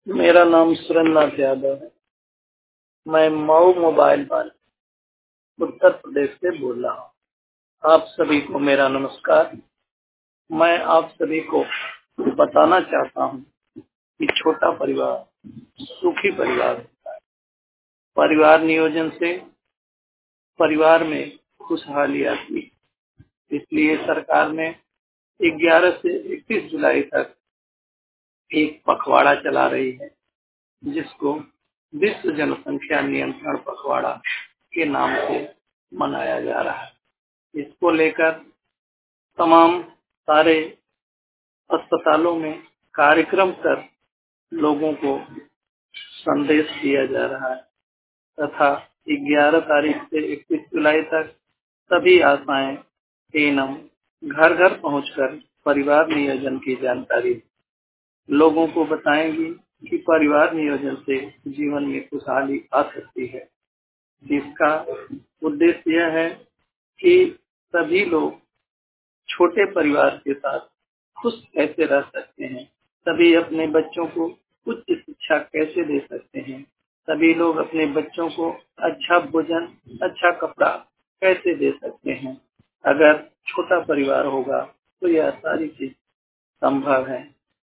मेरा नाम सुरेंद्रनाथ यादव है। मैं मऊ मोबाइल वाले उत्तर प्रदेश से बोल रहा हूँ। आप सभी को मेरा नमस्कार। मैं आप सभी को बताना चाहता हूँ कि छोटा परिवार सुखी परिवार होता है। परिवार नियोजन से परिवार में खुशहाली आती है। इसलिए सरकार ने 11 से 31 जुलाई तक एक पखवाड़ा चला रही है, जिसको विश्व जनसंख्या नियंत्रण पखवाड़ा के नाम से मनाया जा रहा है। इसको लेकर तमाम सारे अस्पतालों में कार्यक्रम कर लोगों को संदेश दिया जा रहा है तथा 11 तारीख से 31 जुलाई तक सभी आशाएं एनम घर घर पहुंचकर परिवार नियोजन की जानकारी लोगों को बताएंगी कि परिवार नियोजन से जीवन में खुशहाली आ सकती है। जिसका उद्देश्य यह है कि सभी लोग छोटे परिवार के साथ खुश कैसे रह सकते हैं, सभी अपने बच्चों को उच्च शिक्षा कैसे दे सकते हैं, सभी लोग अपने बच्चों को अच्छा भोजन, अच्छा कपड़ा कैसे दे सकते हैं। अगर छोटा परिवार होगा तो यह सारी चीज संभव है।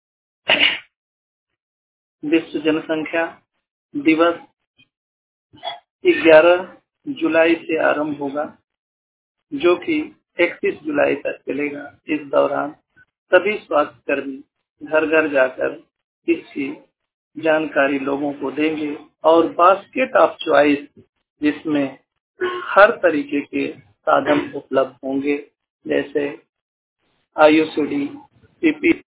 विश्व जनसंख्या दिवस 11 जुलाई से आरंभ होगा, जो कि 31 जुलाई तक चलेगा। इस दौरान सभी स्वास्थ्य कर्मी घर घर जाकर इसकी जानकारी लोगों को देंगे और बास्केट ऑफ चॉइस, जिसमें हर तरीके के साधन उपलब्ध होंगे, जैसे आईयूसीडी, पीपी